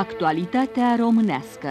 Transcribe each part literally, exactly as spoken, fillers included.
Actualitatea românească.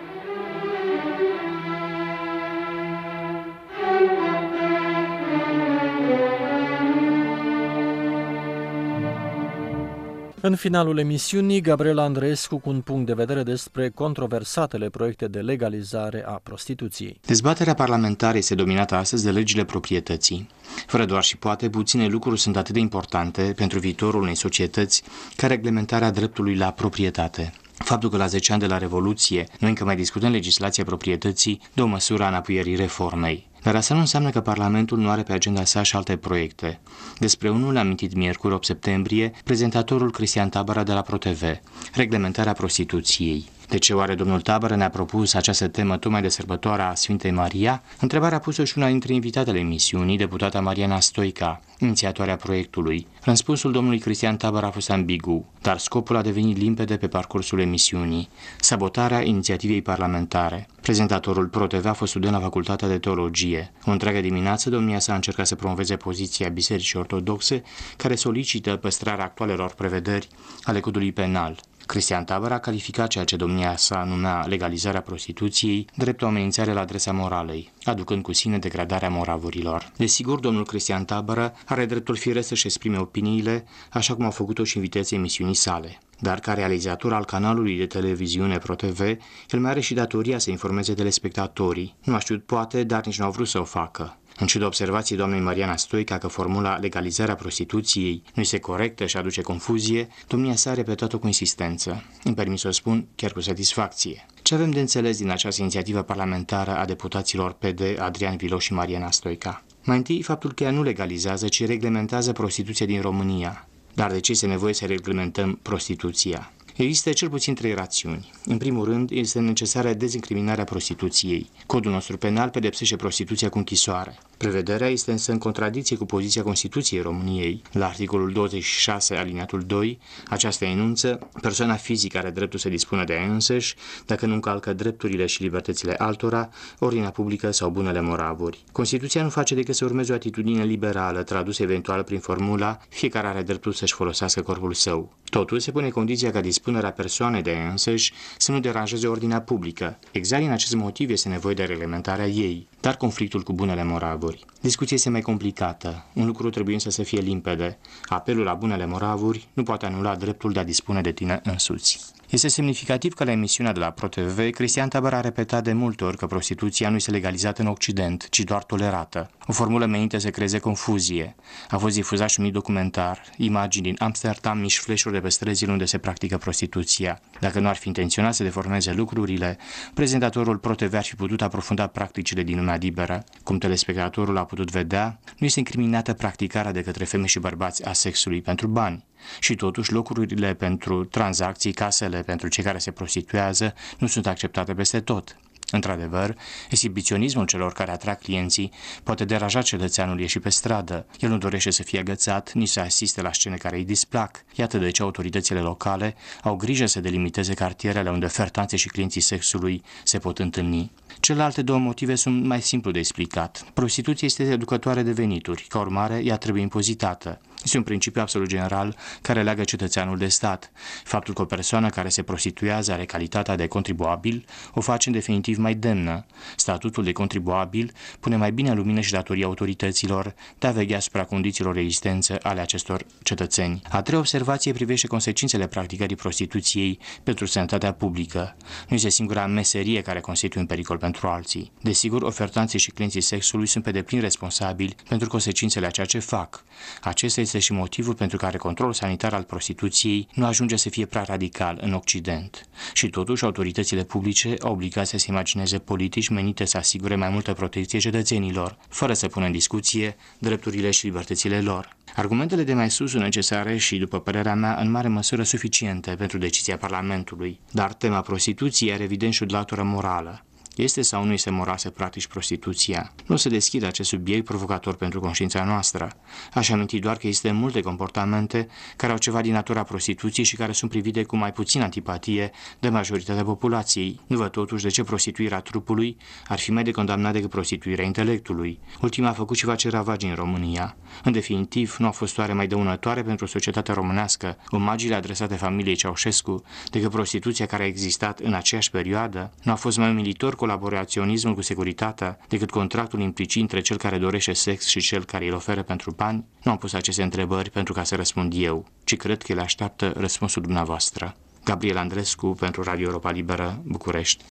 În finalul emisiunii, Gabriela Andreescu cu un punct de vedere despre controversatele proiecte de legalizare a prostituției. Dezbaterea parlamentară este dominată astăzi de legile proprietății. Fără doar și poate, puține lucruri sunt atât de importante pentru viitorul unei societăți ca reglementarea dreptului la proprietate. Faptul că la zece ani de la Revoluție noi încă mai discutăm legislația proprietății dă o măsură a înapoierii reformei. Dar asta nu înseamnă că Parlamentul nu are pe agenda sa și alte proiecte. Despre unul l-a amintit miercuri, opt septembrie, prezentatorul Cristian Tabăra de la ProTV, reglementarea prostituției. De ce oare domnul Tabăra ne-a propus această temă tocmai de sărbătoarea Sfintei Maria? Întrebarea pusă și una dintre invitatele emisiunii, deputata Mariana Stoica, inițiatoarea proiectului. Răspunsul domnului Cristian Tabăra a fost ambigu, dar scopul a devenit limpede pe parcursul emisiunii: sabotarea inițiativei parlamentare. Prezentatorul ProTV a fost student la Facultatea de Teologie. O întreagă dimineață domnia sa a încercat să promoveze poziția Bisericii Ortodoxe, care solicită păstrarea actualelor prevederi ale codului penal. Cristian Tabăra a calificat ceea ce domnia sa numea legalizarea prostituției drept o amenințare la adresa moralei, aducând cu sine degradarea moravurilor. Desigur, domnul Cristian Tabăra are dreptul firesc să-și exprime opiniile, așa cum au făcut-o și invitații emisiunii sale. Dar ca realizator al canalului de televiziune ProTV, el mai are și datoria să informeze telespectatorii. Nu a știut poate, dar nici nu au vrut să o facă. În ciuda observației doamnei Mariana Stoica că formula legalizarea prostituției nu este corectă și aduce confuzie, domnia sa a repetat-o cu insistență. Îmi permis să o spun chiar cu satisfacție. Ce avem de înțeles din această inițiativă parlamentară a deputaților P D Adrian Vilo și Mariana Stoica? Mai întâi, faptul că ea nu legalizează, ci reglementează prostituția din România. Dar de ce este nevoie să reglementăm prostituția? Există cel puțin trei rațiuni. În primul rând, este necesară dezincriminarea prostituției. Codul nostru penal pedepsește prostituția cu închisoare. Prevederea este însă în contradicție cu poziția Constituției României. La articolul douăzeci și șase, alineatul doi, aceasta enunță: persoana fizică are dreptul să dispună de ea însăși, dacă nu încalcă drepturile și libertățile altora, ordinea publică sau bunele moravuri. Constituția nu face decât să urmeze o atitudine liberală, tradusă eventual prin formula: fiecare are dreptul să-și folosească corpul său. Totul se pune condiția ca dispunerea persoanei de ea însăși să nu deranjeze ordinea publică. Exact din acest motiv este nevoie de reglementarea ei, dar conflictul cu bunele moravuri. Discuția este mai complicată. Un lucru trebuie însă să fie limpede: apelul la bunele moravuri nu poate anula dreptul de a dispune de tine însuți. Este semnificativ că la emisiunea de la ProTV, Cristian Tabăra a repetat de multe ori că prostituția nu este legalizată în Occident, ci doar tolerată. O formulă menită să creeze confuzie. A fost difuzat și un mic documentar, imagini din Amsterdam, mici flash-uri de pe străzile unde se practică prostituția. Dacă nu ar fi intenționat să deformeze lucrurile, prezentatorul ProTV ar fi putut aprofunda practicile din lumea liberă. Cum telespectatorul a putut vedea, nu este incriminată practicarea de către femei și bărbați a sexului pentru bani. Și totuși locurile pentru tranzacții, casele pentru cei care se prostituează nu sunt acceptate peste tot. Într-adevăr, exhibiționismul celor care atrag clienții poate deranja cetățeanul ieși pe stradă. El nu dorește să fie agățat, nici să asiste la scene care îi displac. Iată de ce autoritățile locale au grijă să delimiteze cartierele unde ofertanții și clienții sexului se pot întâlni. Celelalte două motive sunt mai simplu de explicat. Prostituția este educătoare de venituri, ca urmare, ea trebuie impozitată. Este un principiu absolut general care leagă cetățeanul de stat. Faptul că o persoană care se prostituează are calitatea de contribuabil o face în definitiv mai demnă. Statutul de contribuabil pune mai bine în lumină și datoria autorităților de a veghea asupra condițiilor de existență ale acestor cetățeni. A treia observație privește consecințele practicării prostituției pentru sănătatea publică. Nu este singura meserie care constituie un pericol pentru alții. Desigur, ofertanții și clienții sexului sunt pe deplin responsabili pentru consecințele a ceea ce fac. Acesta este și motivul pentru care controlul sanitar al prostituției nu ajunge să fie prea radical în Occident. Și totuși, autoritățile publice au obligația să imagineze politici menite să asigure mai multă protecție cetățenilor, fără să pună în discuție drepturile și libertățile lor. Argumentele de mai sus sunt necesare și, după părerea mea, în mare măsură suficiente pentru decizia Parlamentului, dar tema prostituției are evident și o latură morală. Este sau nu este moral să practici prostituția? Nu se deschide acest subiect provocator pentru conștiința noastră. Aș aminti doar că există multe comportamente care au ceva din natura prostituției și care sunt privite cu mai puțin antipatie de majoritatea populației. Nu văd totuși de ce prostituirea trupului ar fi mai de condamnat decât prostituirea intelectului. Ultima a făcut ceva ce ravagi în România. În definitiv, nu a fost oare mai dăunătoare pentru societatea românească omagiile adresate familiei Ceaușescu decât prostituția care a existat în aceeași perioadă? Nu a fost mai umilitor colaboraționismul cu securitatea decât contractul implicit între cel care dorește sex și cel care îl oferă pentru bani? Nu am pus aceste întrebări pentru ca să răspund eu, ci cred că le așteaptă răspunsul dumneavoastră. Gabriel Andrescu pentru Radio Europa Liberă, București.